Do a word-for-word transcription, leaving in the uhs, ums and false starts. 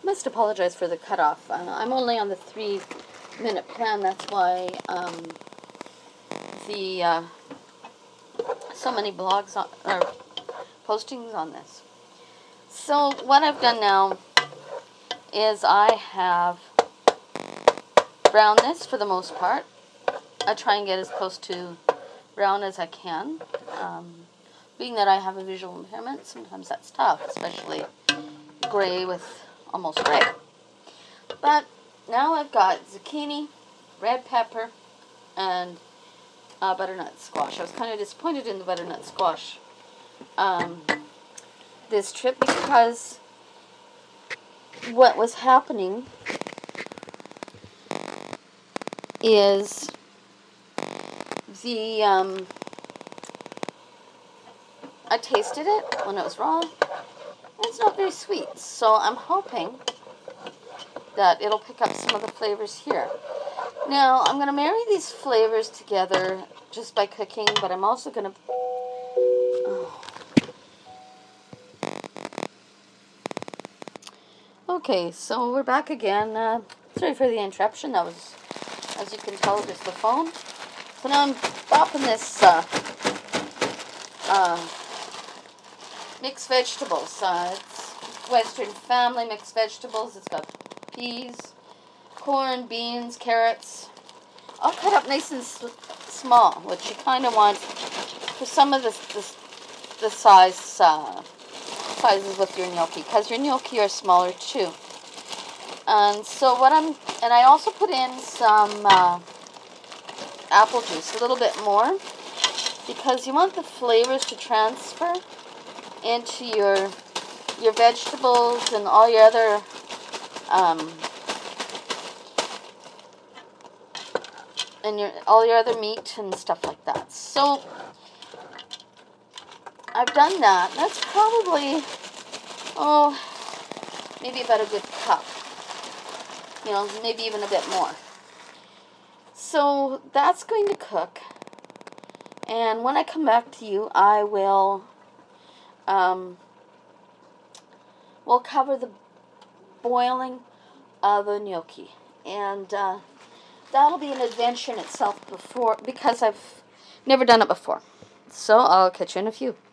must apologize for the cutoff. Uh, I'm only on the three minute plan. That's why um, the uh, so many blogs on, or postings on this. So what I've done now is I have browned this for the most part. I try and get as close to brown as I can. Um, being that I have a visual impairment, sometimes that's tough, especially gray with almost gray. But now I've got zucchini, red pepper, and uh, butternut squash. I was kind of disappointed in the butternut squash um, this trip because what was happening is the um, I tasted it when it was raw. It's not very sweet, so I'm hoping that it'll pick up some of the flavors here. Now, I'm going to marry these flavors together just by cooking, but I'm also going to... Oh. Okay, so we're back again. Uh, sorry for the interruption. That was, as you can tell, just the phone. So now I'm bopping this uh, uh, mixed vegetables. Uh, it's Western Family mixed vegetables. It's got peas, corn, beans, carrots, all cut up nice and s small, which you kind of want for some of the the, the size uh, sizes with your gnocchi, because your gnocchi are smaller too. And so what I'm, and I also put in some uh, apple juice, a little bit more, because you want the flavors to transfer into your your vegetables and all your other um, and your all your other meat and stuff like that. So I've done that. That's probably oh maybe about a good cup. You know, maybe even a bit more. So that's going to cook. And when I come back to you, I will um, we'll cover the boiling of a gnocchi. And uh, that'll be an adventure in itself before, because I've never done it before. So I'll catch you in a few.